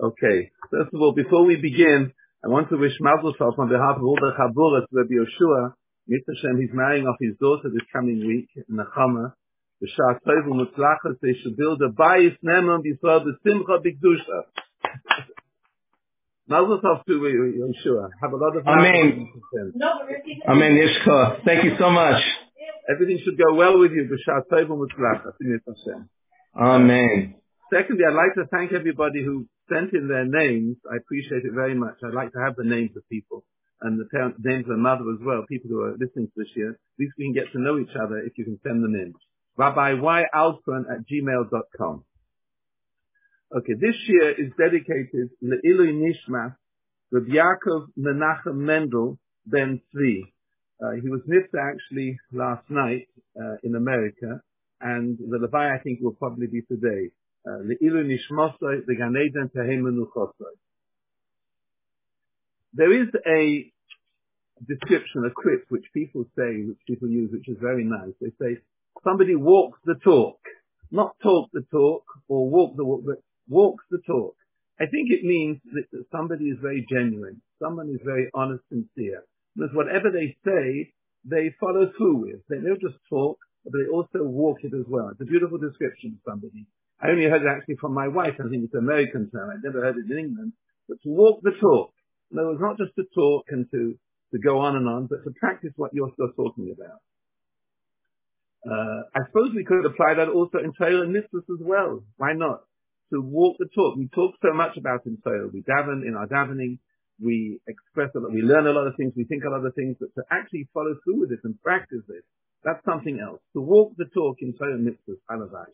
Okay. First of all, before we begin, I want to wish Mazel Tov on behalf of all the Chaburas to Rabbi Yoshua. Mr. Shem, he's marrying off his daughter this coming week in Nechama. The Shah Tov Mutzlachas, they should build a Bayis Neman before the Simcha B'Kedusha. Mazel Tov to Yoshua. Have a lot of Amen. Amen. Yeshua. Thank you so much. Everything should go well with you. The Shah Tov Mutzlachas. Mr. Shem. Amen. Secondly, I'd like to thank everybody who sent in their names. I appreciate it very much. I'd like to have the names of people and the names of the mother as well, people who are listening to this year. At least we can get to know each other if you can send them in. RabbiYalpern@gmail.com. Okay, this year is dedicated Le'ilui Nishmas Reb Yaakov Menachem Mendel Ben Tzvi. He was nifta actually last night in America, and the Levai I think will probably be today. Le'ilu nishmosoi v'gan eden tehei menuchosoi. There is a description, a quip, which people say, which people use, which is very nice. They say, somebody walks the talk. Not talk the talk, or walk the walk, but walks the talk. I think it means that somebody is very genuine. Someone is very honest and sincere. Because whatever they say, they follow through with. They don't just talk, but they also walk it as well. It's a beautiful description of somebody. I only heard it actually from my wife. I think it's an American term. I'd never heard it in England. But to walk the talk. No, it's not just to talk and to go on and on, but to practice what you're still talking about. I suppose we could apply that also in Torah and mitzvahs as well. Why not? To walk the talk. We talk so much about in Torah. We daven in our davening. We express a lot. We learn a lot of things. We think a lot of things. But to actually follow through with it and practice it, that's something else. To walk the talk in Torah and mitzvahs, halavai.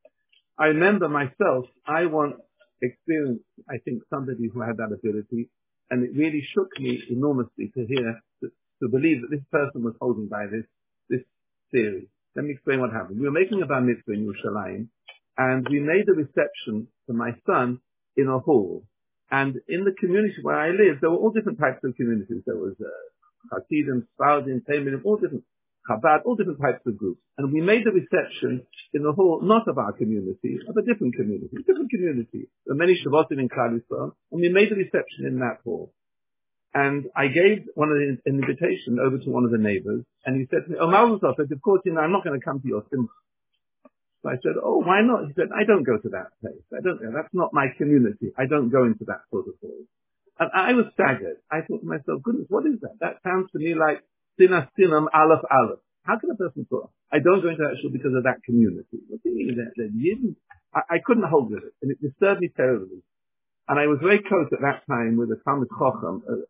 I remember myself, I once experienced, I think, somebody who had that ability, and it really shook me enormously to hear, to believe that this person was holding by this theory. Let me explain what happened. We were making a bar mitzvah in Yerushalayim, and we made a reception for my son in a hall. And in the community where I lived, there were all different types of communities. There was Hasidim, Sfardim, Taimanim, all different, Chabad, all different types of groups. And we made the reception in the hall, not of our community, of a different community. There are many Shabbotim in Klal Yisrael, and we made the reception in that hall. And I gave an invitation over to one of the neighbors, and he said to me, "Oh, Mazel Tov," I said, "Of course, I'm not going to come to your simcha." So I said, "Oh, why not?" He said, "I don't go to that place. That's not my community. I don't go into that sort of hall." And I was staggered. I thought to myself, goodness, what is that? That sounds to me like Sinas Sinam Aleph Aleph. How can a person talk? I don't go into that shul because of that community. What do you mean that you didn't? I couldn't hold with it, and it disturbed me terribly. And I was very close at that time with a Talmid Chacham, a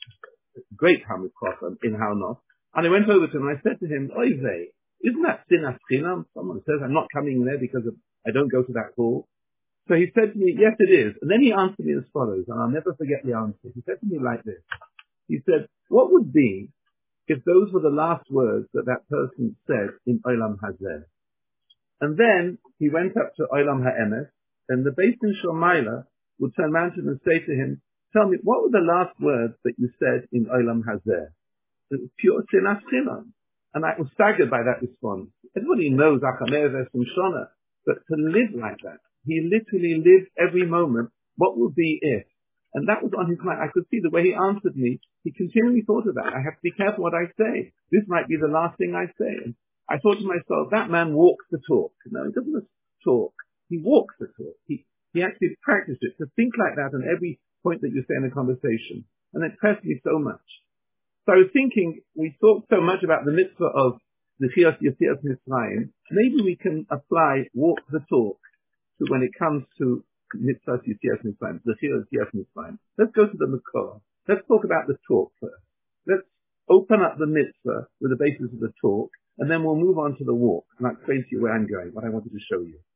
great Talmid Chacham in Haunof. And I went over to him and I said to him, "Oy vey, isn't that Sinas Sinam? Someone says I'm not coming there because I don't go to that hall." So he said to me, "Yes, it is." And then he answered me as follows, and I'll never forget the answer. He said to me like this. He said, "What would be if those were the last words that person said in Olam Hazeh?" And then he went up to Olam Ha'emes, and the Beis Din Shel would turn around to him and say to him, "Tell me, what were the last words that you said in Olam Hazeh?" It was pure Sinas Sinam. And I was staggered by that response. Everybody knows Achamer V'Esim Shona, but to live like that, he literally lived every moment. What would be if? And that was on his mind. I could see the way he answered me. He continually thought of that. I have to be careful what I say. This might be the last thing I say. And I thought to myself, that man walks the talk. No, he doesn't just talk. He walks the talk. He actually practiced it. To think like that on every point that you say in a conversation. And it impressed me so much. So I was thinking, we talked so much about the mitzvah of the Chiyas Yetzias Mitzrayim. Maybe we can apply walk the talk to when it comes to mitzvah Yetzias Mitzrayim, the Chiyas Yetzias Mitzrayim. Let's go to the Makor. Let's talk about the talk first. Let's open up the mitzvah with the basis of the talk, and then we'll move on to the walk. And I'll explain to you where I'm going, what I wanted to show you.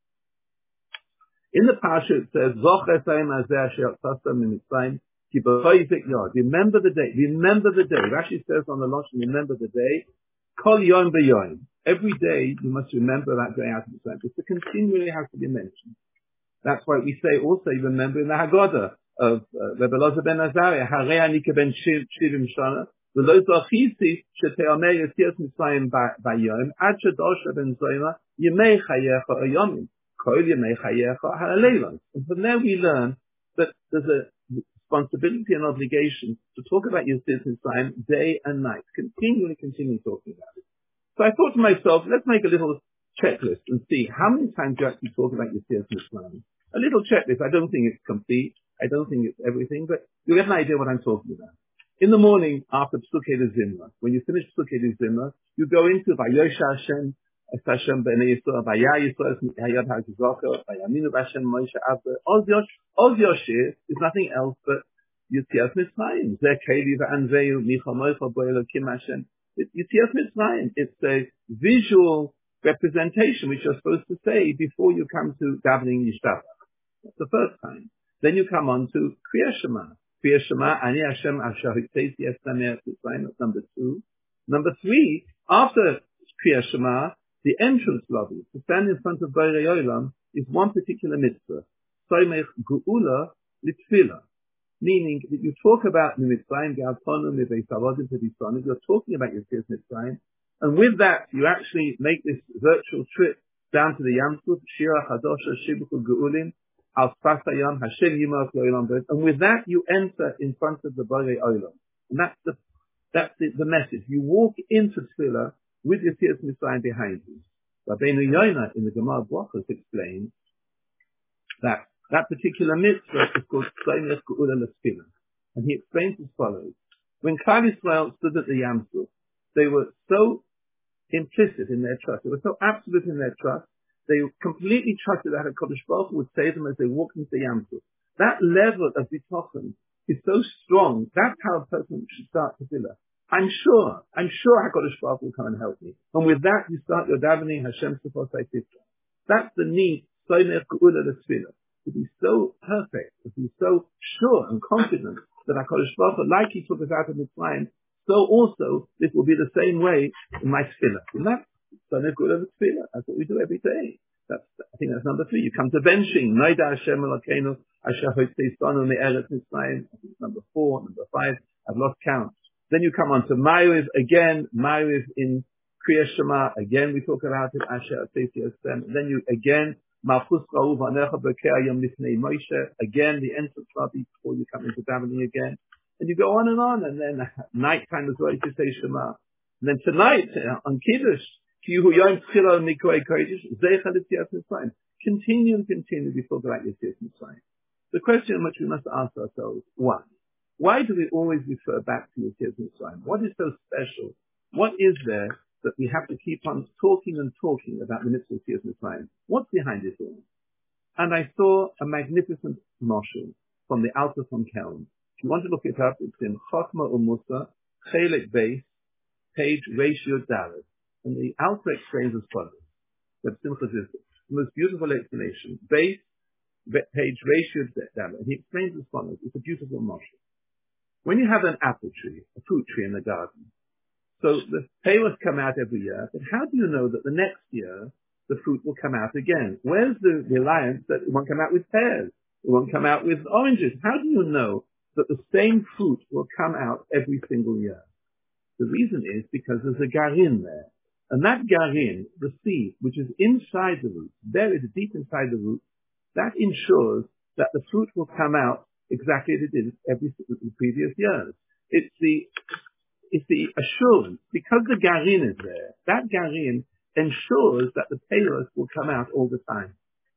In the Parsha it says, remember the day. Remember the day. Rashi says on the Lashon, remember the day. Kol yom b'yom. Every day you must remember that day out of the time. It's continually has to be mentioned. That's why we say also, remember in the Haggadah of Rebbe Elazar ben Azariah, Harei ani keben shivim shana, v'lo zachisi shete'amei yetzias Mitzrayim b'yom, ad shedosha ben zoyma, yemei chayecha oyomim, kol yemei chayecha ha'aleilos. And from there we learn But there's a responsibility and obligation to talk about Yetzias Mitzrayim day and night, continually talking about it. So I thought to myself, let's make a little checklist and see how many times you actually talk about Yetzias Mitzrayim. A little checklist. I don't think it's complete. I don't think it's everything, but you get an idea what I'm talking about. In the morning, after Psukei Zimra, when you finish Psukei Zimra, you go into Vayosha Hashem, Hashem B'nei Yisrael, Vaya Yisrael, Hayad HaZocher, Vayaminu Hashem Moshe Abba. Oz Yoshir is nothing else but Yetzias Mitzrayim. Zeh Keli V'Anveyu, Micha Moicha Bo'elo Kim Hashem. Yetzias Mitzrayim. It's a visual representation which you're supposed to say before you come to davening Yishtavach. That's the first time. Then you come on to Kriyas Shema. Kriyas Shema, Ani Hashem Asher Hitzei Yestameh Mitzrayim. That's number 2. Number 3, after Kriyas Shema, the entrance lobby, to stand in front of Borei Olam, is one particular mitzvah. Soimech Geula Litfila. Meaning that you talk about Mitzrayim, Ga'altonu, Mibeis Avodim, Pedisonu. You're talking about Yetzias Mitzrayim. And with that, you actually make this virtual trip down to the Yam Suf, Shira Chadosha, Shibuchul Geulim, Al Sfasayam, Hashem Yimach Lo'ilam. And with that, you enter in front of the Borei Olam. And that's the message. You walk into Tefillah with Yetzias Mitzrayim behind you. Rabbeinu Yonah in the Gemara Brachos explains that particular mitzvah is called Tzomech Geula L'Tefillah. And he explains as follows. When Klal Yisrael stood at the Yam Suf, they were so implicit in their trust. They were so absolute in their trust. They completely trusted that HaKadosh Baruch Hu would save them as they walked into the Yam Suf. That level of bitochen is so strong. That's how a person should start Tefillah. I'm sure HaKadosh Baruch Hu will come and help me. And with that, you start your davening, Hashem Sefosai Tifra. That's the need, Tzomech Geula L'Tefillah. To be so perfect, to be so sure and confident that HaKadosh Baruch Hu, like He took us out of Mitzrayim, so also this will be the same way in my Tefillah. And that's Tzomech Geula L'Tefillah. That's what we do every day. I think that's number 3. You come to benching. Noida Hashem Elokeinu Asher Hotzei Sanu Me'eretz Mitzrayim. I think it's number 4, number 5. I've lost count. Then you come on to Ma'ariv again. Ma'ariv in Kriyas Shema. Again, we talk about it. Asher Hotzei Sanu. Then you again. Malchus Ra'u V'anecha B'kei Hayom Lifnei Moshe. Again, the entrance lobby before you come into davening again. And you go on. And then nighttime as well, you say Shema. And then tonight, on Kiddush, Kihu Yom Tchila Mikoi Kodesh, Zeicha L'Yetzias Mitzrayim. Continue before the Yetzias Mitzrayim. The question which we must ask ourselves, why do we always refer back to Yetzias Mitzrayim? What is so special? What is there that we have to keep on talking about the mitzvah of Yetzias Mitzrayim? What's behind it all? And I saw a magnificent mashal from the Alter from Kelm. If you want to look it up, it's in Chokmah Umusa, Chelek Beis, page Ratio Dalet. And the Alter explains as follows. The most beautiful explanation. Beis, page Ratio Dalet. And he explains as follows. It's a beautiful mashal. When you have an apple tree, a fruit tree in the garden, so the pears come out every year, but how do you know that the next year the fruit will come out again? Where's the reliance that it won't come out with pears? It won't come out with oranges? How do you know that the same fruit will come out every single year? The reason is because there's a garin there. And that garin, the seed, which is inside the root, buried deep inside the root, that ensures that the fruit will come out exactly as it did every previous years. It's the assurance, because the garin is there, that garin ensures that the pears will come out all the time.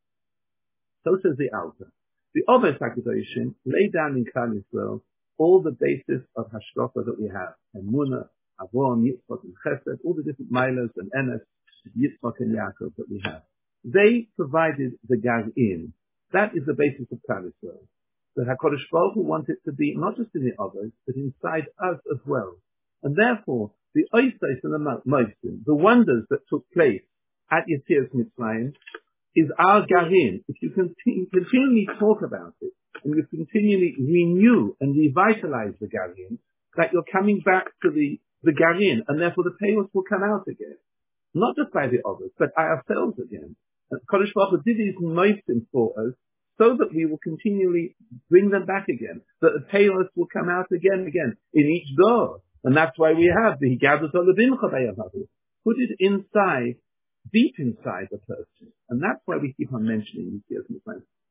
So says the Alter. The Oves HaKadoshim lay down in Klal Yisrael all the basis of hashkafa that we have. Emunah, Avon, Yitzchak, and Chesed, all the different Milos and Enes, Yitzchak and Yaakov that we have. They provided the garin. That is the basis of Klal Yisrael. The HaKadosh Baruch Hu wants it to be not just in the Oves, but inside us as well. And therefore, the Oisais and the Moisim, the wonders that took place at Yetzias Mitzrayim, is our garin. If you continually talk about it, and you continually renew and revitalize the garin, that you're coming back to the garin, and therefore the pears will come out again. Not just by the others, but by ourselves again. And Kodesh Baruch Hu did these Moisim for us, so that we will continually bring them back again, that the pears will come out again in each door. And that's why we have the Higados Olabimcha Bayavahu. Put it inside, deep inside the person. And that's why we keep on mentioning Yetzias Mitzrayim. Not just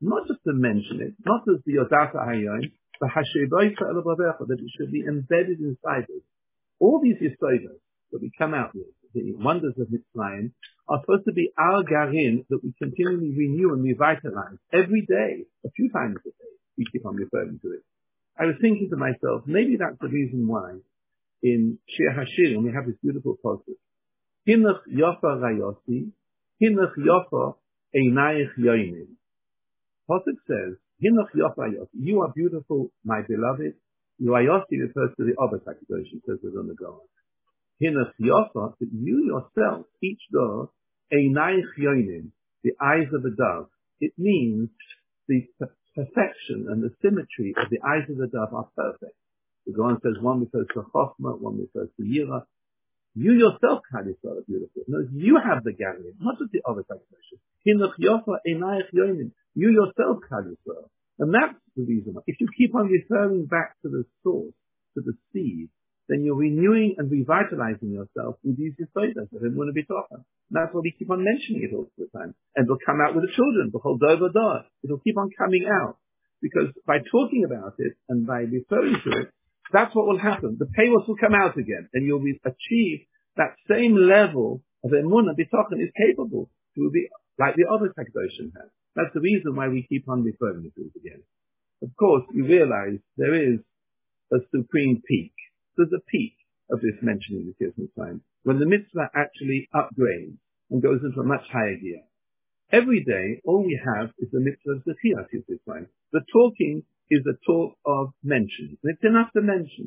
to mention it, not as the Yodata Hayyim, but that it should be embedded inside us. All these Yisodas that we come out with, the wonders of Mitzrayim, are supposed to be our garin that we continually renew and revitalize every day, a few times a day. We keep on referring to it. I was thinking to myself, maybe that's the reason why in Shir Hashirim we have this beautiful passage. Hinuch Yofa Rayosi, Hinuch Yofa Einayich Yoinim. Pasuk says, Hinuch Yofa Rayosi, you are beautiful, my beloved. Rayosi refers to the Ober HaKadosh, it says within the God. Hinuch Yofa, that you yourself, each door, Einayich Yoinim, the eyes of a dove. It means the perfection and the symmetry of the eyes of the dove are perfect. The Quran says one refers to Chochmah, one refers to Yira. You yourself, Klal Yisrael, are beautiful. No, you have the gathering, not just the other calculation. Hinuch Yofa Einayich Yoinim. You yourself, Klal Yisrael. And that's the reason why. If you keep on referring back to the source, to the seed, then you're renewing and revitalizing yourself with these Yisodas that I'm going to be talking. And that's why we keep on mentioning it all the time. And it'll come out with the children, the whole Dovah. It'll keep on coming out. Because by talking about it and by referring to it, that's what will happen. The paywalls will come out again, and you'll achieve that same level of emunah b'tochen is capable to be like the other Hakadoshim has. That's the reason why we keep on referring to it again. Of course, you realize there is a supreme peak. There's a peak of this mentioning the Yetzias Mitzrayim when the mitzvah actually upgrades and goes into a much higher gear. Every day, all we have is the mitzvah of Zechiyas Yetzias Mitzrayim. The talking is a talk of mention. And it's enough to mention.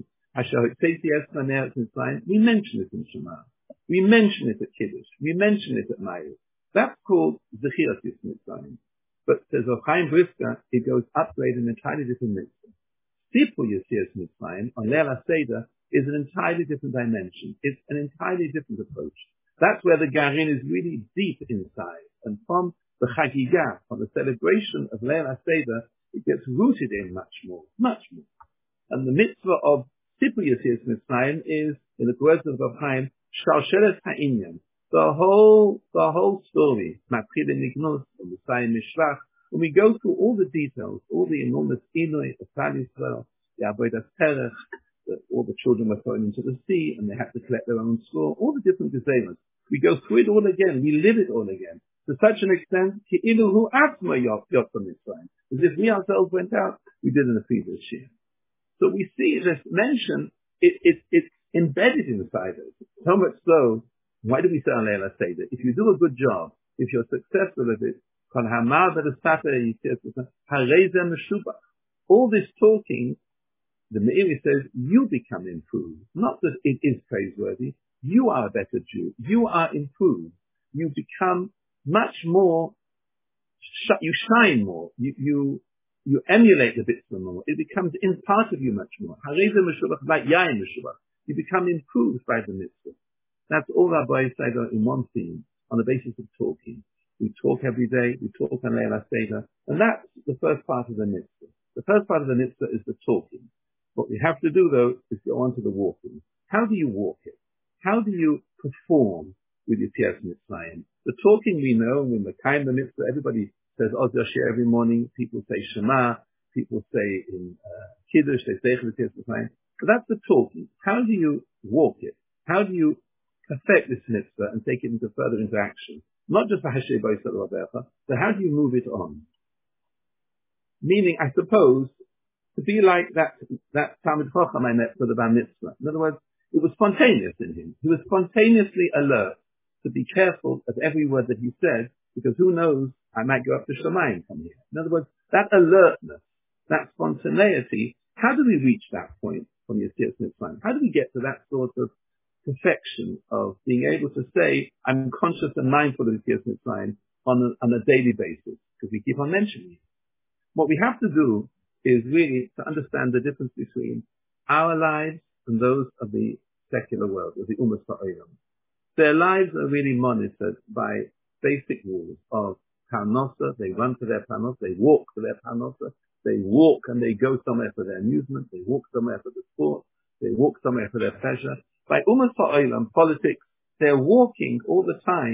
We mention it in Shema. We mention it at Kiddush. We mention it at Ma'ariv. That's called Zechiyas Yetzias Mitzrayim. But says Chaim Brisker, it goes upgrade in an entirely different mitzvah. Sipur Yetzias Mitzrayim on Leil HaSeder is an entirely different dimension. It's an entirely different approach. That's where the Garin is really deep inside. And from the Chagigah, from the celebration of Leil HaSeder, it gets rooted in much more. And the mitzvah of Sipur Yetzias Mitzrayim is, in the words of Rav Chaim, Shalshelet Ha'inyan. The whole story, Matril Nignus, and Messiah Mishvach, when we go through all the details, all the enormous Inoi, the Klal Yisrael, the Avodas Terech, all the children were thrown into the sea, and they had to collect their own score, all the different gezelos. We go through it all again, we live it all again, to such an extent, Ki'ilu hu atzma yotzah Mitzrayim. As if we ourselves went out, we did in the previous year. So we see this mention, it's embedded inside us. So much so, why do we say on Leil HaSeder? If you do a good job, if you're successful at it, all this talking, the Meiri says, you become improved. Not that it is praiseworthy. You are a better Jew. You are improved. You become much more, you shine more. You emulate the bits more. It becomes in part of you much more. You become improved by the mitzvah. That's all Rabbi said in one theme, on the basis of talking. We talk every day, we talk on Leil HaSeder, and that's the first part of the mitzvah. The first part of the mitzvah is the talking. What we have to do, though, is go on to the walking. How do you walk it? How do you perform with Yetzias Mitzrayim? The talking we know, when the kind of mitzvah, everybody says Oz Yashir every morning, people say Shema, people say in Kiddush, they say Yetzias Mitzrayim. But that's the talking. How do you walk it? How do you perfect this mitzvah and take it into further interaction? Not just a Hashem Boisel Rabecha, but how do you move it on? Meaning, I suppose, to be like that Talmid Chacham I met for the Bar Mitzvah. In other words, it was spontaneous in him. He was spontaneously alert to be careful of every word that he said, because who knows, I might go up to Shamayim from here. In other words, that alertness, that spontaneity, how do we reach that point from Yetzias Mitzrayim? How do we get to that sort of perfection of being able to say, I'm conscious and mindful of Yetzias Mitzrayim on a daily basis? Because we keep on mentioning it. What we have to do is really to understand the difference between our lives and those of the secular world, of the Ummah Ha'olam. Their lives are really monitored by basic rules of parnosa. They run to their parnosa, they walk to their parnosa, they walk and they go somewhere for their amusement, they walk somewhere for the sport, they walk somewhere for their pleasure. By Ummah Ha'olam, politics, they're walking all the time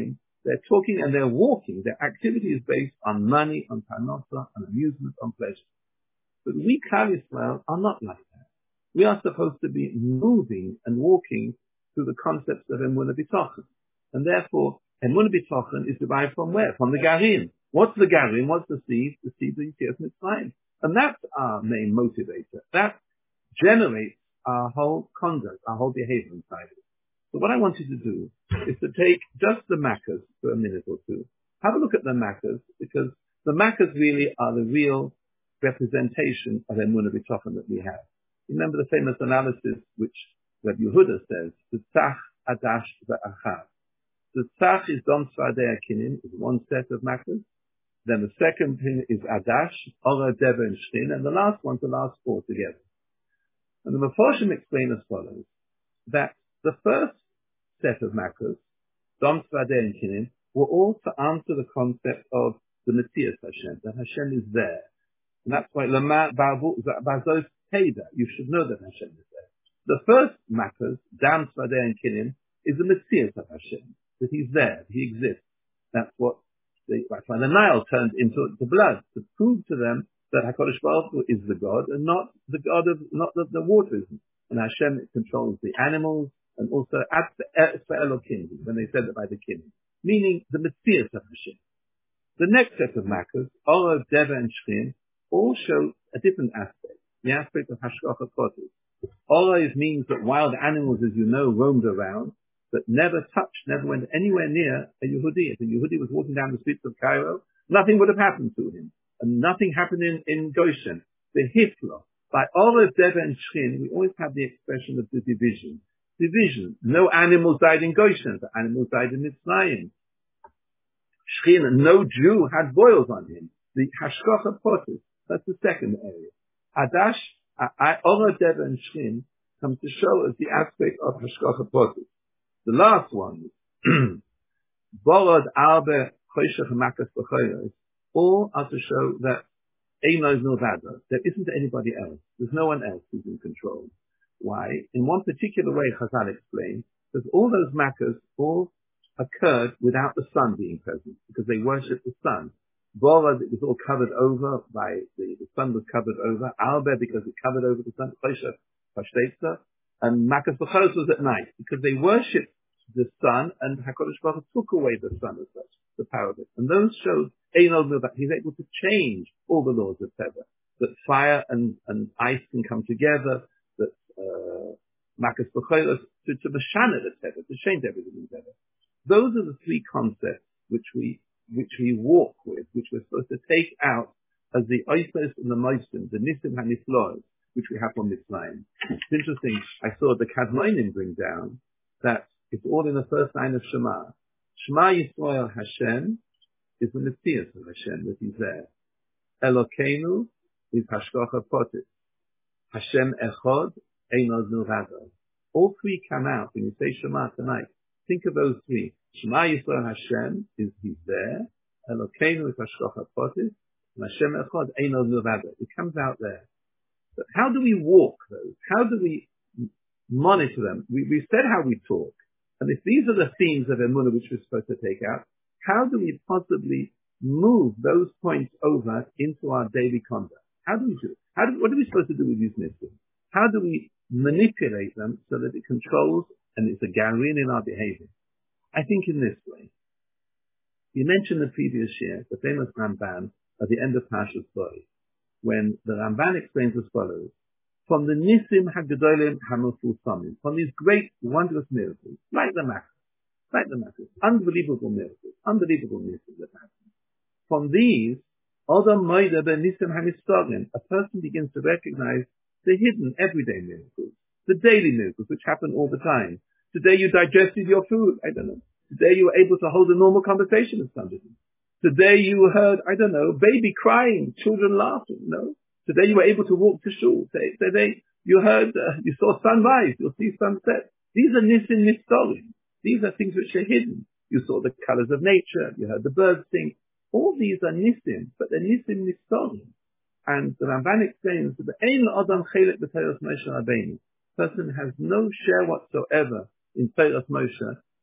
They're talking and they're walking. Their activity is based on money, on parnasa, on amusement, on pleasure. But we, Klal Yisrael, are not like that. We are supposed to be moving and walking through the concepts of Emunah B'tochen. And therefore, Emunah B'tochen is derived from where? From the Garin. What's the Garin? What's the seed? The seed of Yetzias Mitzrayim. And that's our main motivator. That generates our whole conduct, our whole behavior inside it. So what I want you to do is to take just the Makkos for a minute or two. Have a look at the Makkos, because the Makkos really are the real representation of Emunah B'tochen that we have. Remember the famous analysis which Rabbi Yehuda says, the Tzach, Adash, Ve'achad. The Tzach is Dom Tzvadei Akinim, is one set of Makkos. Then the second thing is Adash, Ora, Deva, and Shchin, and the last one's the last four together. And the Meforshim explain as follows, that the first set of Makkos, Dom Tzvadei and Kinim, were all to answer the concept of the Metzias Hashem, that Hashem is there. And that's why Bazos Teda, you should know that Hashem is there. The first Makkos, Dam Tzvadei and Kinim, is the Metzias of Hashem, that He's there, He exists. That's why the Nile turned into the blood, to prove to them that HaKadosh Baruch Hu is the God, and not the God of, not the waters. And Hashem controls the animals, and also at the Elohim, when they said that by the king, meaning the Metzias of Hashem. The next set of Makkos, Ora, Deva, and Shchin, all show a different aspect, the aspect of Hashgacha Pratis. Ora means that wild animals, as you know, roamed around, but never touched, never went anywhere near a Yehudi. If a Yehudi was walking down the streets of Cairo, nothing would have happened to him. And nothing happened in Goshen. The Hifla. By Ora, Deva, and Shchin, we always have the expression of the division. Division. No animals died in Goshen. The animals died in Mitzrayim. Shchin, no Jew had boils on him. The Hashgacha Pratis. That's the second area. Adash, Ora, Deva, and Shchin come to show us the aspect of Hashgacha Pratis. The last one, Borod, Arbe, Choshech, Makkos, B'choros, all are to show that Eino Milvado, there isn't anybody else. There's no one else who's in control. Why? In one particular way, Chazal explains, that all those Makkos all occurred without the sun being present, because they worshipped the sun. Borod, it was all covered over by, the sun was covered over. Arbe, because it covered over the sun. Choshech, Pashtetza. And Makkos B'choros was at night, because they worshipped the sun, and HaKadosh Baruch Hu took away the sun as such, the power of it. And those shows that he's able to change all the laws of Teva, that fire and ice can come together, that Makkos B'choros to mashana the Teva, to change everything in Teva. Those are the three concepts which we walk with, which we're supposed to take out as the Oisos and the Moisim, the Nisim HaNiflos, which we have from Mitzrayim. It's interesting, I saw the Kadmonim bring down that it's all in the first line of Shema. Shema Yisrael Hashem is the Metzias of Hashem, that He's there. Elokeinu is Hashgacha Pratis. Hashem Echad, Eino Milvado. All three come out when you say Shema tonight. Think of those three. Shema Yisrael Hashem is He's there. Elokeinu is Hashgacha Pratis. And Hashem Echad, Eino Milvado. It comes out there. But how do we walk those? How do we monitor them? We said how we talk. And if these are the themes of Emunah which we're supposed to take out, how do we possibly move those points over into our daily conduct? How do we do it? What are we supposed to do with these mitzvahs? How do we manipulate them so that it controls and it's a garin in our behavior? I think in this way. You mentioned the previous year, the famous Ramban at the end of Parshas Bo, when the Ramban explains as follows: from the Nisim HaGedolim HaMefursamim, from these great, wondrous miracles, like the Makkos, unbelievable miracles, unbelievable miracles that happen. From these, Adam Moida Ben Nisim HaMistagim, a person begins to recognize the hidden, everyday miracles, the daily miracles which happen all the time. Today you digested your food, I don't know. Today you were able to hold a normal conversation with somebody. Today you heard, I don't know, baby crying, children laughing, no? Today you were able to walk to shul. Today you heard, you saw sunrise, you'll see sunset. These are nisim nistorim. These are things which are hidden. You saw the colors of nature, you heard the birds sing. All these are nisim, but they're nisim nistorim. And the Ramban explains that the ein adam chelik b'Torah Moshe Rabbeinu. Person has no share whatsoever in Torah Moshe,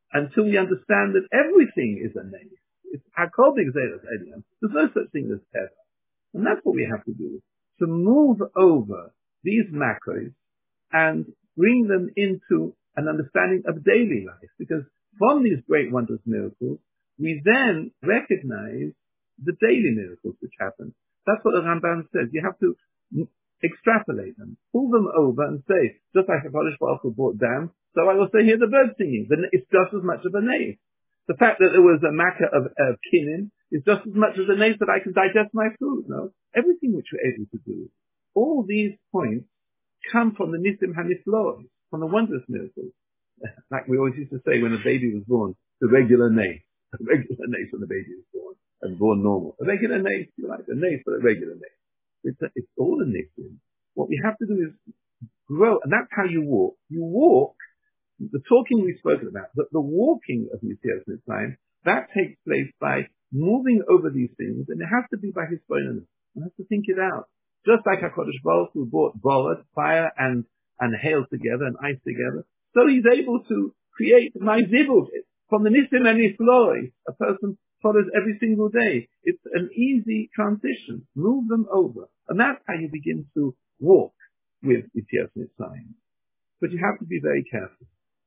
until we understand that everything is a name. It's Hakol B'Gzeras Elyon. There's no such thing as Teva. And that's what we have to do, to move over these macros and bring them into an understanding of daily life. Because from these great wondrous miracles, we then recognize the daily miracles which happen. That's what the Ramban says. You have to extrapolate them, pull them over and say, just like HaKadosh Baruch Hu brought down, so I also hear the birds singing. It's just as much of a name. The fact that there was a makkah of kinin is just as much as a name that I can digest my food. No, everything which we're able to do, all these points come from the Nisim HaNifloos, from the wondrous miracles. Like we always used to say when a baby was born, the regular name. A regular name when the baby was born, and born normal. A regular name, if you like, a name for a regular name. It's all a Nisim. What we have to do is grow, and that's how you walk. You walk, the talking we've spoken about, but the walking of Yetzias Mitzrayim, that takes place by moving over these things, and it has to be by his bonus. One has to think it out. Just like HaKadosh Baruch Hu brought Borod, fire and hail together, and ice together, so he's able to create my zibul. From the Nisim and Nifloi, a person follows every single day. It's an easy transition. Move them over. And that's how you begin to walk with Yetzias Mitzrayim. But you have to be very careful,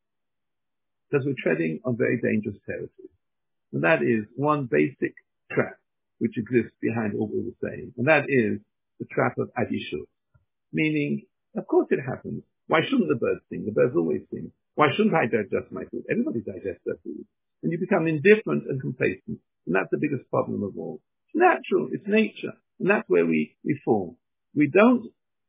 because we're treading on very dangerous territory. And that is one basic trap which exists behind all we were saying. And that is the trap of adishut. Meaning, of course it happens. Why shouldn't the birds sing? The birds always sing. Why shouldn't I digest my food? Everybody digests their food. And you become indifferent and complacent. And that's the biggest problem of all. It's natural. It's nature. And that's where we fall. We don't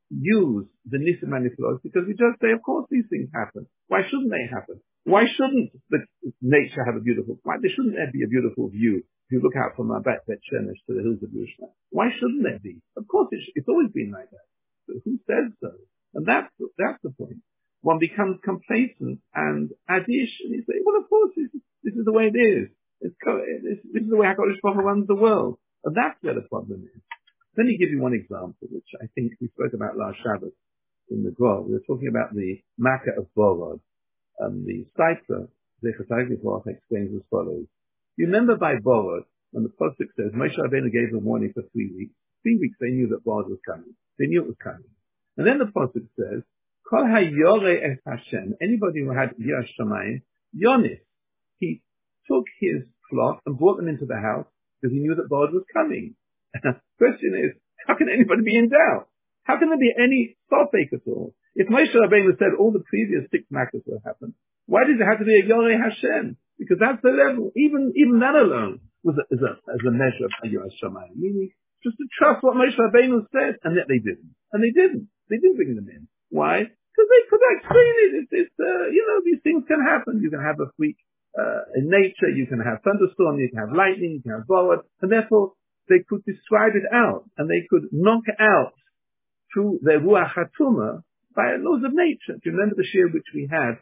use the Nisim HaNiflos because we just say, of course these things happen. Why shouldn't they happen? Why shouldn't the nature have a beautiful, why shouldn't there be a beautiful view if you look out from our Bet Shemesh to the hills of Yerushalayim? Why shouldn't there be? Of course it's always been like that. But who says so? And that's the point. One becomes complacent and adish, and you say, well, of course, this is the way it is. This is the way HaKadosh Baruch Hu runs the world. And that's where the problem is. Let me give you one example, which I think we spoke about last Shabbat in the Gra. We were talking about the Makkah of Borod. The Sipra, Zecher Tzaddik Levracha, explains as follows. You remember by Borod, when the Pasuk says, Moshe Rabbeinu gave them warning for 3 weeks. 3 weeks they knew that Borod was coming. They knew it was coming. And then the Pasuk says, Kol hayore es Hashem, anybody who had Yiras Shamayim, Yonis, he took his flock and brought them into the house because he knew that Borod was coming. Question is, how can anybody be in doubt? How can there be any safek at all? If Moshe Rabbeinu said all the previous 6 makkahs will happen, why did it have to be a Yoreh Hashem? Because that's the level. Even that alone was as a measure of Yiras Shamayim, meaning just to trust what Moshe Rabbeinu said, and yet they didn't. And they didn't. They didn't bring them in. Why? Because they could explain it. These things can happen. You can have a freak in nature. You can have thunderstorm. You can have lightning. You can have Borod, and therefore they could describe it out, and they could knock out through their Ruach HaTumah by laws of nature. Do you remember the shir which we had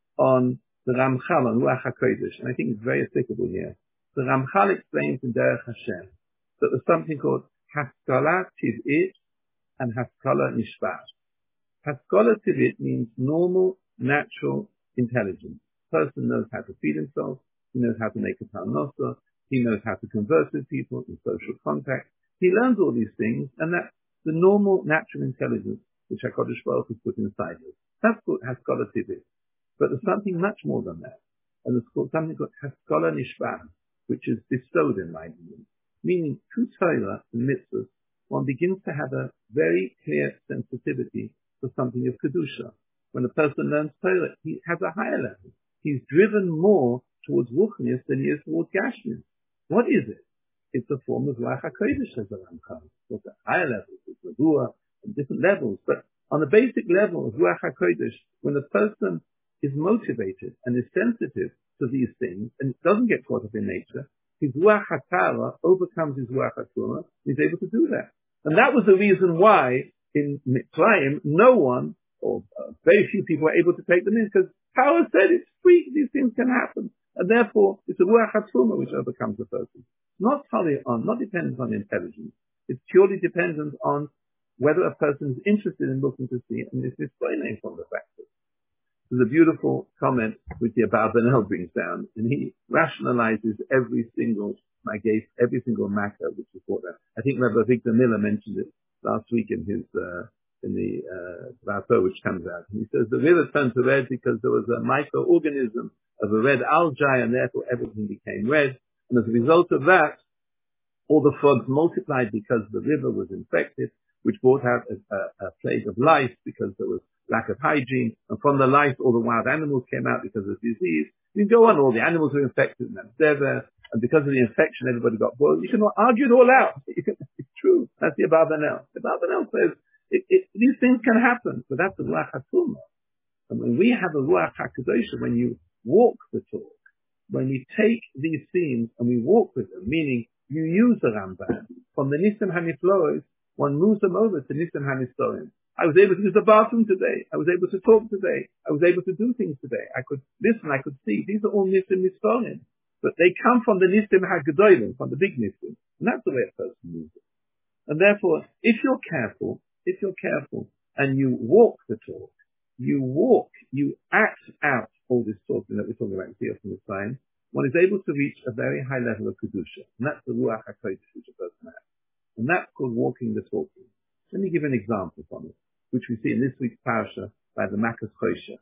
on the Ramchal on Ruach HaKodesh? And I think it's very applicable here. The Ramchal explains in Derech Hashem that there's something called Haskalah Tiv'it and Haskalah Nishvat. Haskalah Tiv'it means normal, natural intelligence. The person knows how to feed himself. He knows how to make a parnasa. He knows how to converse with people in social contact. He learns all these things, and that's the normal, natural intelligence which HaKadosh Baruch Hu put inside us. That's called Haskalah Tivit. But there's something much more than that. And there's something called Haskalah Nishbah, which is bestowed enlightenment. Meaning, through Torah and mitzvahs, one begins to have a very clear sensitivity to something of Kedusha. When a person learns Torah, he has a higher level. He's driven more towards Ruchnius than he is towards Gashmius. What is it? It's a form of Ruach HaKodesh, says the Ramchal. It's at higher levels, it's Nevuah, and different levels. But on the basic level of Ruach HaKodesh, when the person is motivated and is sensitive to these things, and doesn't get caught up in nature, his Ruach HaTara overcomes his Ruach HaTumah, he's able to do that. And that was the reason why in Mitzrayim, no one, or very few people were able to take them in, because Power said it's free, these things can happen. And therefore, it's a Ruach HaTumah which overcomes the person. Not dependent on intelligence. It's purely dependent on whether a person is interested in looking to see, and this is explained from the factors. There's a beautiful comment which the Abarbanel brings down, and he rationalizes every single makkah which is brought down. I think Rabbi Victor Miller mentioned it last week in his in the Vato which comes out. And he says the river turned to red because there was a microorganism of a red algae, and therefore everything became red. And as a result of that, all the frogs multiplied because the river was infected, which brought out a plague of lice because there was lack of hygiene. And from the lice, all the wild animals came out because of disease. You can go on, all the animals were infected, and that's there. And because of the infection, everybody got boiled. You can argue it all out. It's true. That's the Abarbanel. The Abarbanel says these things can happen, but that's the Ruach HaTumah. And when we have a Ruach HaKadosh, when you walk the talk, when we take these themes and we walk with them, meaning you use the Ramban from the Nisim HaNifloos, one moves them over to Nisim HaNistorim. I was able to use the bathroom today. I was able to talk today. I was able to do things today. I could listen. I could see. These are all Nisim Nistorim. But they come from the Nisim HaGedolim, from the big Nisim. And that's the way a person moves it. And therefore, if you're careful, and you walk the talk, you act out all this talking that we're talking about here from the sign, one is able to reach a very high level of Kedusha. And that's the Ruach HaKodesh which a person has. And that's called walking the talking. Let me give an example from it, which we see in this week's parasha by the Makkos Choshech.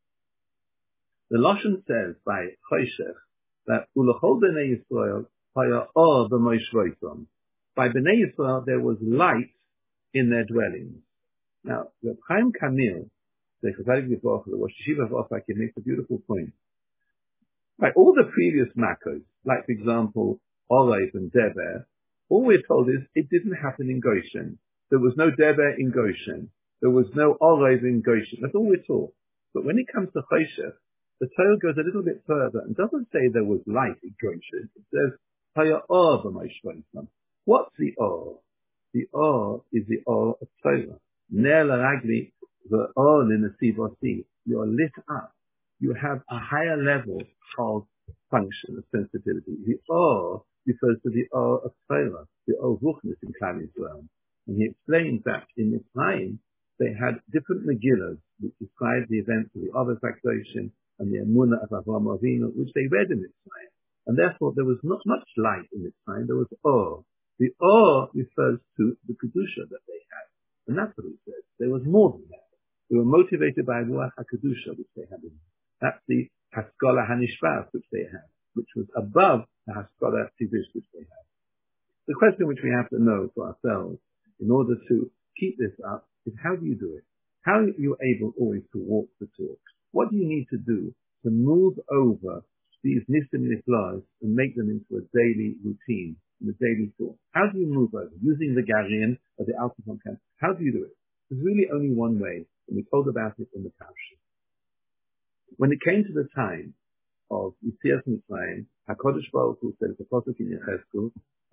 The Lashon says by Choshech that Ulachol B'nai Yisrael haya or b'moi shvoisom. By B'nai Yisrael there was light in their dwellings. Now, Reb Chaim Kamil, the Rosh Yeshiva of Ofak, makes a beautiful point. By all the previous Makkos, like for example, Oreb and Deber, all we're told is it didn't happen in Goshen. There was no Deber in Goshen. There was no Oreb in Goshen. That's all we're taught. But when it comes to Choshech, the Torah goes a little bit further and doesn't say there was light in Goshen. It says, Haya or b'moi shvoisom. What's the or? The or is the or of Torah. Ner l'ragli v'or l'nesivoti. You're lit up. You have a higher level of function, of sensitivity. The or refers to the or of Torah, the or ruchnis in Klal Yisrael. And he explains that in Mitzrayim, they had different Megillas which describe the events of the Avos HaKadoshim and the Emunah of Avraham Avinu, which they read in Mitzrayim. And therefore, there was not much light in Mitzrayim. There was or. The or refers to the Kedusha that they had. And that's what it says. There was more than that. They were motivated by Ruach HaKedusha, which they had in them. That's the Haskalah HaNishbas, which they had, which was above the Haskalah Tivish, which they had. The question which we have to know for ourselves, in order to keep this up, is how do you do it? How are you able always to walk the talk? What do you need to do to move over these Nisim Niflas and make them into a daily routine, in a daily thought? How do you move over? Using the Garin or the Alcohol Camp. How do you do it? There's really only one way, and we told about it in the Parashah. When it came to the time of Yitzias Mitzrayim, HaKadosh Baruch Hu says, the Pasuk in Yechezkel,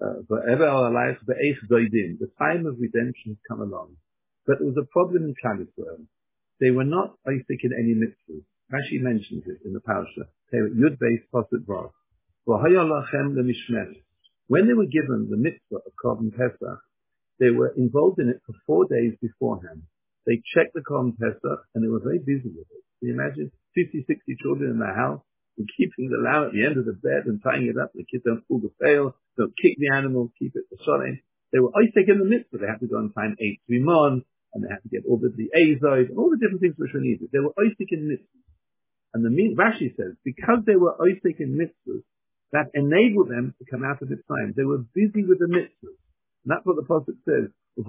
the time of redemption has come along. But there was a problem in Klal Yisrael. They were not Isaac in any mitzvahs. Rashi mentions it in the Parashah. They were Yud Beis Pasuk Vav. When they were given the mitzvah of Korban Pesach, they were involved in it for 4 days beforehand. They checked the Korban Pesach and they were very busy with it. Can you imagine 50, 60 children in their house and keeping the lamb at the end of the bed and tying it up? The kids don't pull the tail, don't kick the animal, keep it for Sholem. They were Isaac in the mitzvah. They had to go and find 8 Rimon, and they had to get all the Azod and all the different things which were needed. They were Isaac in mitzvahs. And Rashi says, because they were Isaac in mitzvahs, that enabled them to come out of Mitzrayim. They were busy with the mitzvahs. And that's what the Pasuk says. The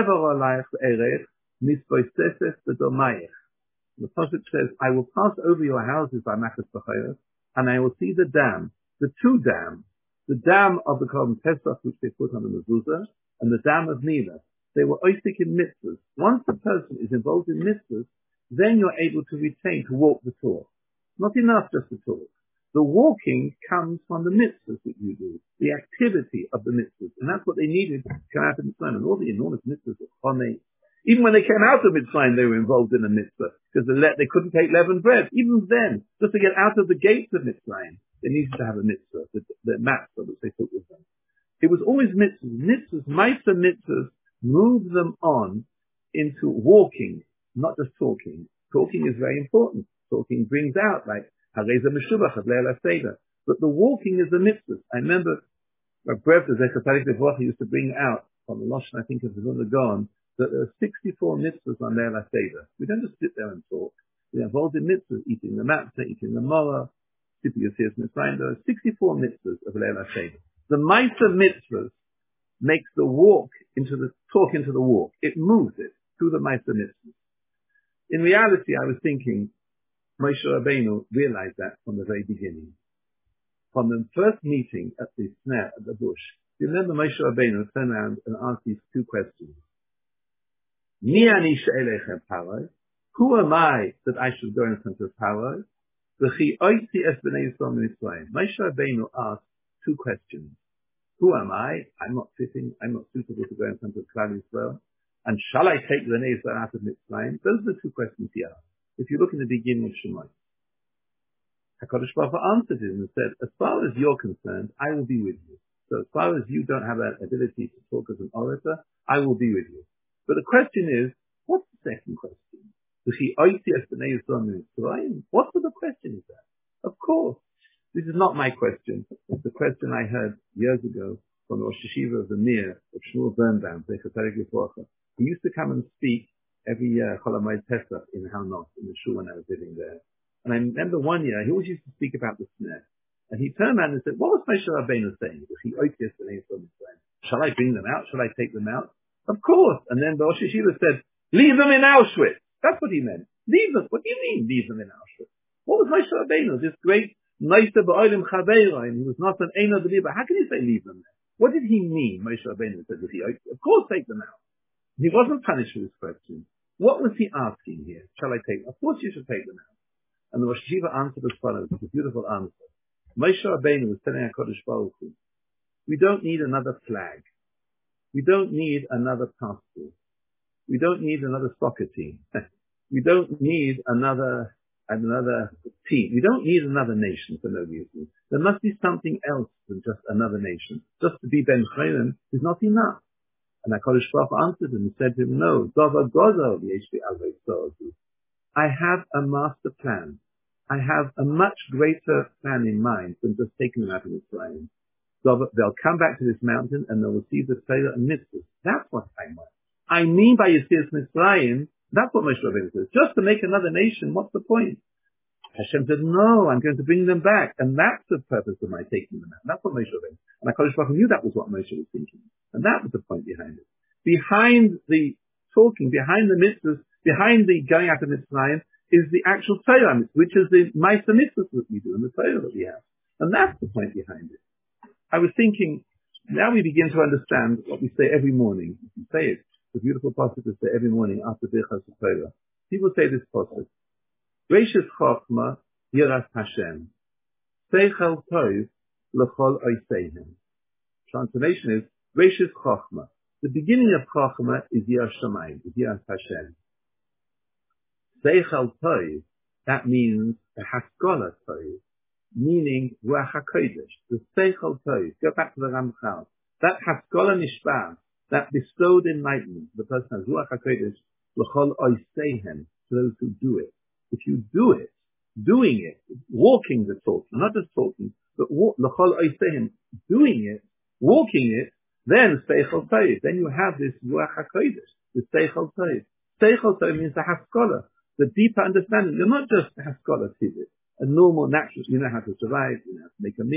Pasuk says, I will pass over your houses by Makkos B'chayos, and I will see the dam, the two dams, the dam of the Korban Pesach, which they put on the mezuzah, and the dam of Nila. They were oisik in mitzvahs. Once the person is involved in mitzvahs, then you're able to retain, to walk the talk. Not enough just to talk. The walking comes from the mitzvahs that you do, the activity of the mitzvahs. And that's what they needed to come out of Mitzrayim. And all the enormous mitzvahs of Chonei. Even when they came out of Mitzrayim, they were involved in a mitzvah, because they couldn't take leavened bread. Even then, just to get out of the gates of Mitzrayim, they needed to have a mitzvah, the matzah which they took with them. It was always mitzvahs. Mitzvahs, ma'aser mitzvahs, move them on into walking, not just talking. Talking is very important. talking brings out, like Hareza Meshubach of Leil HaSeder. But the walking is the mitzvah. I remember my brother Zecher Tzadik Livracha used to bring out from the Lashon, I think of the Gaon, that there are 64 mitzvahs on Leil HaSeder. We don't just sit there and talk. We're involved in mitzvahs, eating the matzah, eating the maror, sipping your tears in the sign. There are 64 mitzvahs of Leil HaSeder. The Ma'aser mitzvahs makes the walk into the walk. It moves it through the Ma'aser mitzvahs. In reality, I was thinking, Moshe Rabbeinu realized that from the very beginning. From the first meeting at the snare at the bush, you remember Moshe Rabbeinu turned around and asked these two questions. Mi ani she'elechem Paro? Who am I that I should go in front of Paro? V'chi oiti es b'nei Yisrael mitzrayim. Moshe Rabbeinu asked two questions. Who am I? I'm not fitting. I'm not suitable to go in front of Klal Yisrael. And shall I take the Bnei Yisrael out of Mitzrayim? Those are the two questions he asked. If you look in the beginning of Shemot, HaKadosh Baruch Hu answered him and said, as far as you're concerned, I will be with you. So as far as you don't have that ability to talk as an orator, I will be with you. But the question is, what's the second question? What's the question is that? Of course, this is not my question. It's the question I heard years ago from the Rosh Yeshiva of the Mir, of Shmuel Birnbaum, Zecher Tzadik Livracha. He used to come and speak every year, Chol HaMoed Pesach, in Halnos, in the shul when I was living there. And I remember one year, he always used to speak about the snare. And he turned around and said, what was Moshe Rabbeinu saying? Shall I bring them out? Shall I take them out? Of course. And then the Rosh Yeshiva said, leave them in Auschwitz. That's what he meant. Leave them. What do you mean, leave them in Auschwitz? What was Moshe Rabbeinu? This great Neisa Ba'olim Chaveira, and he was not an Eino Believer. How can you say leave them there? What did he mean? Moshe Rabbeinu said, of course take them out. He wasn't punished for this question. What was he asking here? Shall I take them? Of course you should take them out. And the Rosh Yeshiva answered as follows. It's a beautiful answer. Moshe Rabbeinu was telling HaKadosh Baruch Hu, we don't need another flag. We don't need another passport. We don't need another soccer team. We don't need another team. We don't need another nation for no reason. There must be something else than just another nation. Just to be Ben Chayim is not enough. And HaKadosh Baruch Hu answered him and said to him, no, I have a master plan. I have a much greater plan in mind than just taking them out of Mitzrayim. They'll come back to this mountain and they'll receive the Torah and mitzvahs. That's what I want. I mean by Yetzias Mitzrayim, that's what Moshe Rabbeinu says. Just to make another nation, what's the point? Hashem said, no, I'm going to bring them back. And that's the purpose of my taking them out. That's what Moshe Rabbeinu. And HaKadosh Baruch Hu knew that was what Moshe was thinking. And that was the point behind it. Behind the talking, behind the mitzvahs, behind the going out of Mitzrayim is the actual Torah, which is the Ma'aser mitzvahs that we do and the Torah that we have. And that's the point behind it. I was thinking, now we begin to understand what we say every morning. We say it. The beautiful pasuk to say every morning after Birchas Torah. People say this pasuk. Reishis Chachma Yiras Hashem. Seichel Tov L'chol Oiseihem. Translation is Reishis Chachma. The beginning of Chachma is Yiras Shamayim, is Yiras Hashem. Seichel Tov, that means the Haskalah Tov, meaning Ruach HaKodesh, the Seichel Tov. Go back to the Ramchal. That Haskalah Nishbar, that bestowed enlightenment, the person has Ruach HaKodesh, L'chol Oiseihem, to those who do it. If you do it, doing it, walking the talk, not just talking, but L'chol Oiseihem, doing it, walking it, then Seichel Tov, then you have this Ruach HaKodesh, the Seichel Tov. Seichel Tov means the Haskalah, the deeper understanding. You're not just a Haskalah Tivit, a normal, natural, you know how to survive, you know how to make a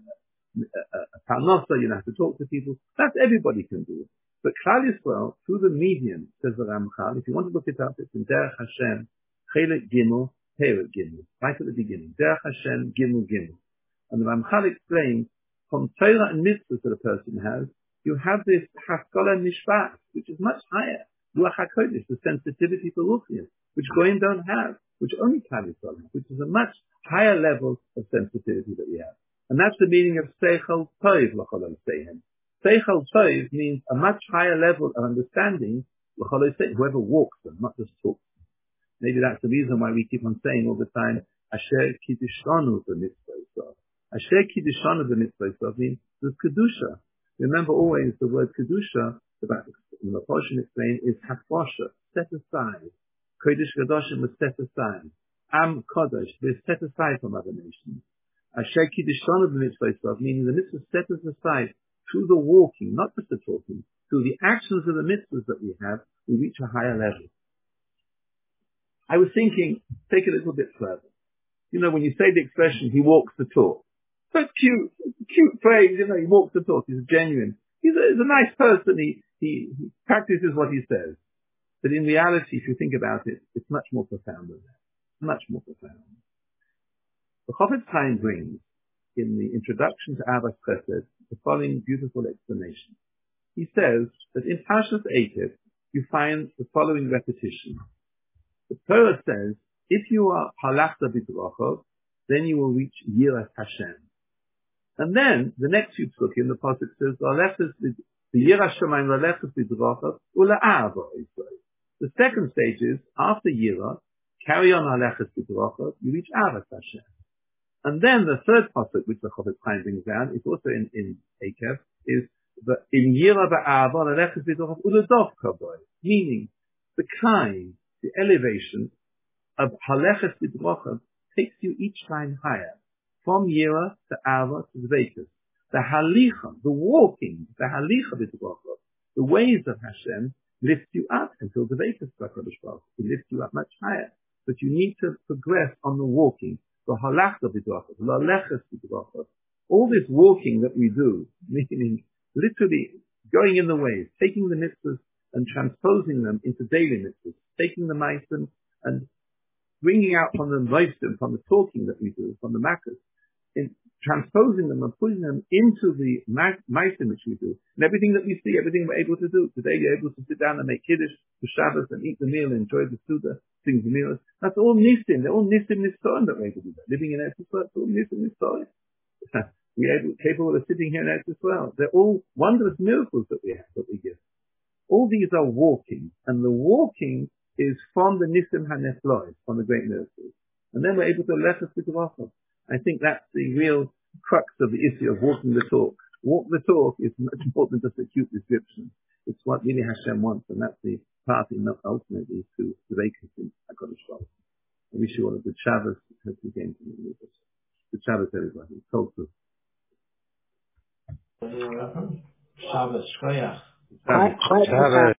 parnasa, you know how to talk to people. That's everybody can do it. But Klal Yisrael, through the medium, says the Ramchal, if you want to look it up, it's in Derech Hashem, Chelik Gimel, Perek Gimel, right at the beginning. Derech Hashem, Gimel Gimel. And the Ramchal explains, from Torah and mitzvahs that a person has, you have this Haskalah Nishbat, which is much higher. Ruach HaKodesh, the sensitivity for Ruchnius, which Goyim don't have, which only Klal Yisrael has, which is a much higher level of sensitivity that we have. And that's the meaning of Seichel Tov, L'chol Oiseihem. Seichel Tov means a much higher level of understanding, L'chol Oiseihem, whoever walks them, not just talks them. Maybe that's the reason why we keep on saying all the time, Asher Kiddushanu b'mitzvah. Asher Kiddushanu b'mitzvah means there's Kedusha. Remember always the word Kedusha, the portion explained, is Hafosha, set aside. Kodesh Kadoshim was set aside. Am Kodesh. They're set aside from other nations. Asher Kiddishon of the mitzvah, meaning the mitzvah set us aside through the walking, not just the talking, through the actions of the mitzvahs that we have, we reach a higher level. I was thinking, take it a little bit further. You know, when you say the expression, he walks the talk. So cute phrase, you know, he walks the talk, he's genuine. He's a nice person, he practices what he says. But in reality, if you think about it, it's much more profound than that. Much more profound. The Chofetz Chaim brings, in the introduction to Ahavas Chesed, the following beautiful explanation. He says that in Parshas Eikev, you find the following repetition. The Torah says, if you are halachta b'drachov, then you will reach Yiras Hashem. And then, the next few psukim, the pasuk says, Yiras Shamayim lalechas b'drachov ula'ava Yisrael. The second stage is, after Yira, carry on halachas b'drachov, you reach Ahavas Hashem. And then the third pasuk, which the Chofetz Chaim brings down, is also in Eikev, is the in Yira ba'ava lalechas b'drachov uladov kavod, meaning the climb, the elevation of halachas b'drachov takes you each time higher, from Yira to Ava to Zveikus. The halicha, the walking, the halicha b'drachov, the ways of Hashem lifts you up until Zveikus b'Kadosh Baruch Hu. It lifts you up much higher, but you need to progress on the walking. The halachta b'drachov, the halachas b'drachov. All this walking that we do, meaning literally going in the ways, taking the mitzvahs and transposing them into daily mitzvahs, taking the ma'asim and bringing out from the ma'asim, from the talking that we do, from the makkos, in transposing them and putting them into the ma'asim which we do. And everything that we see, everything we're able to do. Today you're able to sit down and make kiddush for Shabbos and eat the meal and enjoy the suda, sing the meals. That's all nisim. They're all nisim nisorim that we're able to do. Living in Eretz Yisrael, it's all nisim nisorim. We're capable of sitting here in Eretz Yisrael. They're all wondrous miracles that we have, that we give. All these are walking, and the walking is from the nisim haneflois, from the great miracles. And then we're able to lechas b'drachov. I think that's the real crux of the issue of walking the talk. Walk the talk is much more than just a cute description. It's what really Hashem wants, and that's the path ultimately to the vacancy at HaKadosh Baruch Hu. I wish you all a good Shabbos. Hope you gain some of this. Good Shabbos, everybody. Talk to. Shabbos, Shkoyach. Shabbos.